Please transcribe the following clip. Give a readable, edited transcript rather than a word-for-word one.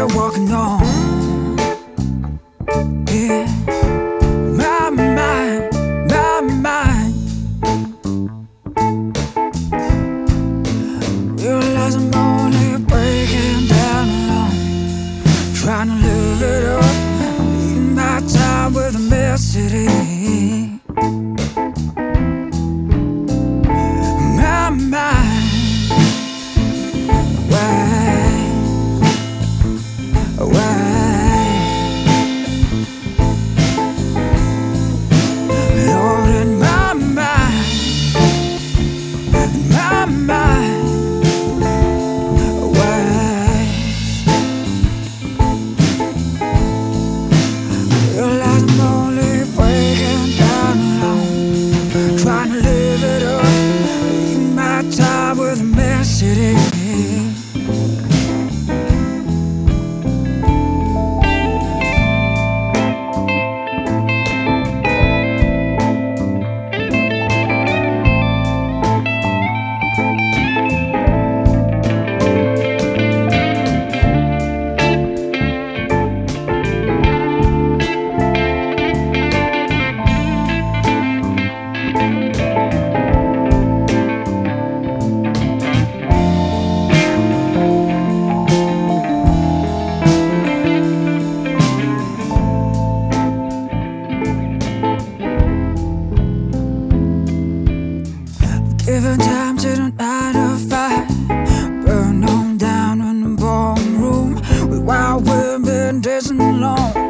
still walking on. Yeah, my mind, my mind. Realize I'm only breaking down alone, trying to live it up, eating my time with a message. My mind, why, Lord, in my mind, realize I'm only breaking down alone, trying to live it up, eating my time with a message. Giving time to the 9 to 5, burn on down in the ballroom with wild women dancing alone.